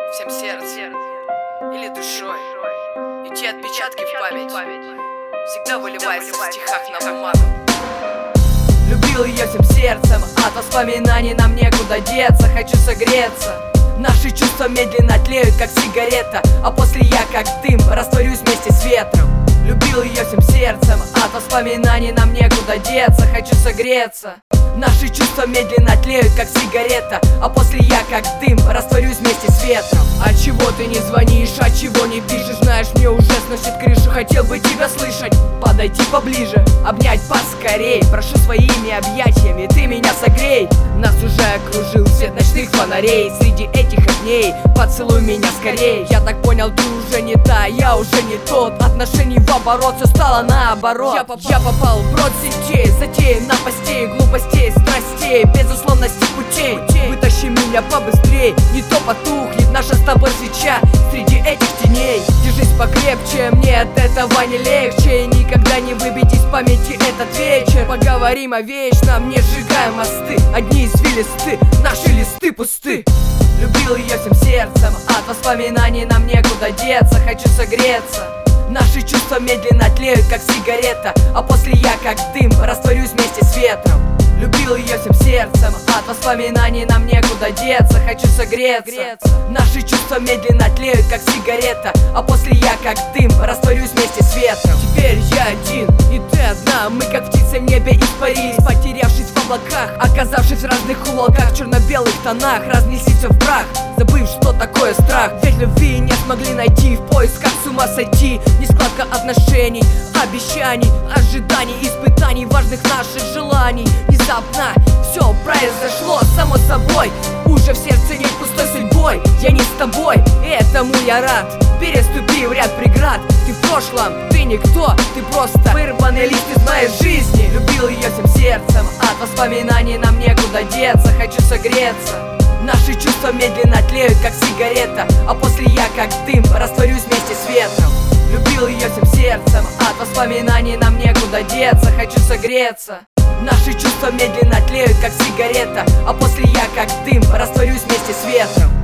всем сердцем или душой. И те отпечатки в память всегда выливаются в стихах на бумагу. Любил ее всем сердцем, от воспоминаний нам некуда деться. Хочу согреться. Наши чувства медленно тлеют, как сигарета, а после я, как дым, растворюсь вместе с ветром. Любил ее всем сердцем, от воспоминаний нам некуда деться. Хочу согреться. Наши чувства медленно тлеют, как сигарета, а после я, как дым, растворюсь вместе с ветром. А чего ты не звонишь, а чего не пишешь? Знаешь, мне уже сносит крышу, хотел бы тебя слышать. Подойти поближе, обнять поскорей. Прошу своими объятиями, ты меня согрей. Нас уже окружил свет ночных фонарей. Среди этих огней поцелуй меня скорей. Я так понял, ты уже не та, я уже не тот. Отношений в оборот, все стало наоборот. Я попал в рот сетей, затеи напастей, глупостей, страстей, безусловности путей. Вытащи меня побыстрей, не то потухнет наша с тобой свеча среди этих теней. Держись покрепче, мне от этого не легче. И никогда не выбить из памяти этот вечер. Поговорим о вечном, не сжигаем мосты. Одни извилисты, наши листы пусты. Любил ее всем сердцем, от воспоминаний нам некуда деться. Хочу согреться. Наши чувства медленно тлеют, как сигарета, а после я, как дым, растворюсь вместе с ветром. Любил ее всем сердцем, от воспоминаний нам некуда деться. Хочу согреться. Наши чувства медленно тлеют, как сигарета, а после я, как дым, растворюсь вместе с ветром. Теперь я один, и ты одна. Мы как птицы в небе испарились, потерявшись в облаках, оказавшись в разных уголках, в черно-белых тонах. Разнесли все в прах, забыв, что такое страх. Ведь любви не смогли найти, в поисках с ума сойти. Нескладка отношений, обещаний, ожиданий, испытаний, важных наших желаний. Внезапно все произошло само собой. Уже в сердце нет пустой судьбой. Я не с тобой, и этому я рад. Переступив ряд преград. Ты в прошлом, ты никто, ты просто вырванный лист из моей жизни. Любил ее всем сердцем, от воспоминаний нам некуда деться. Хочу согреться. Наши чувства медленно тлеют, как сигарета, а после я, как дым, растворюсь вместе с ветром. Любил ее всем сердцем, от воспоминаний нам некуда деться. Хочу согреться. Наши чувства медленно тлеют, как сигарета, а после я, как дым, растворюсь вместе с ветром.